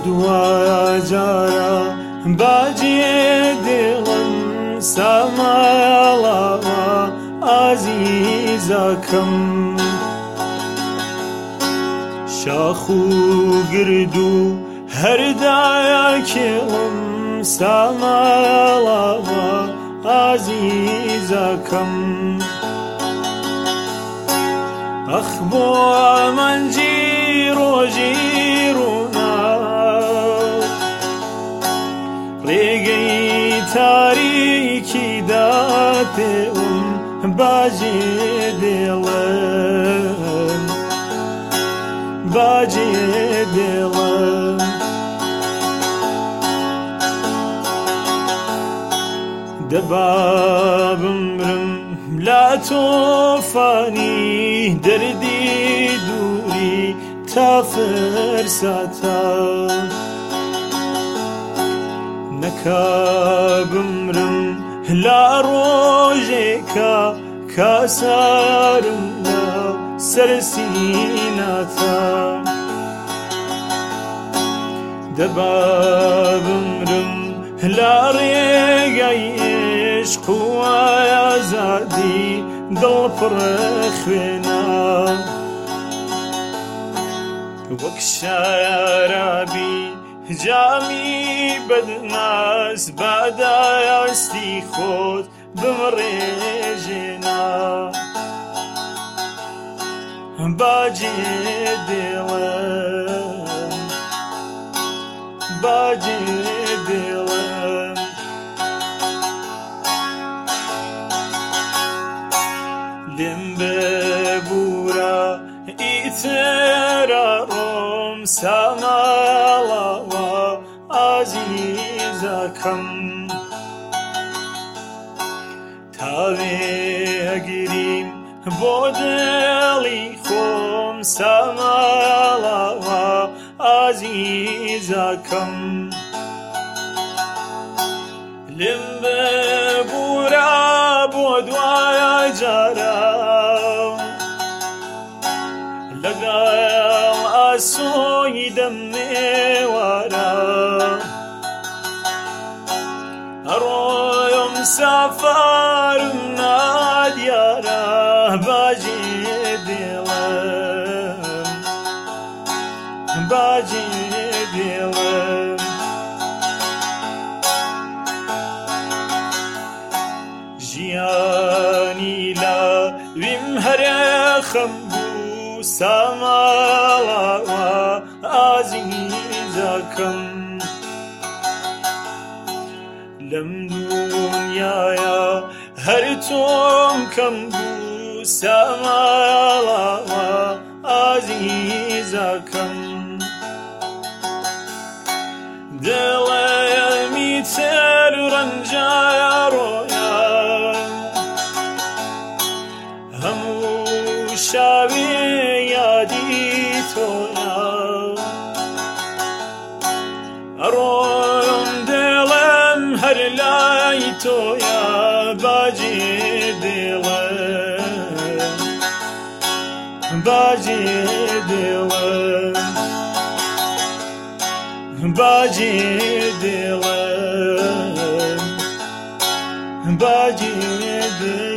دوای جارە باجێ دڵم ساماڵاوە ئازیزەکەم شاخ و گرد و هەردایەکێڵم ساماڵاوە ئازیزەکەم ئەخ بۆ ئەمەنجی ڕۆژی ڕوونا ڕێگەی تاریکیدا پێوم باجێ دێڵم باجێ دێڵم دەبا بمرم لا تۆفانی دەردی دووری تا فرساتە نەکا بمرم لا ڕۆژێکە کاسارم لە سەرسیناتە دەبا بمرم لا ڕێگەی عشق و ئازادی دڵ پڕ خوێنە وەک شارابی جامی بەدناس بادایاستی خۆت بمڕێژێنە باجێ دێڵم باجێ دێڵم لێم ببوورە ئیترە ڕۆم ساماڵاوە ئازیزەکەم تاوێگریم بۆ دڵی خۆم ساماڵاوە ئازیزەکەم لێم ببوورە بۆ دوایە جارە لەگەڵ ئاسۆی دەمێوارە ئەڕۆیم سافارم نادیارە باجێ دێڵم باجێ دێڵم ژیانی لاویم هەرە خەم بوو ساماڵاوە ئازیزەکەم لەم دونیایە هەر تۆم کەم بوو ساماڵاوە ئازیزەکەم دڵێمی تر ڕەنجایە ڕۆیە هەموو شاوێ یادی تۆیە ئەڕۆم دڵم هەر لای تۆیە باجێ دێڵم باجێ دێڵم باجێ دێڵم باجێ دێڵم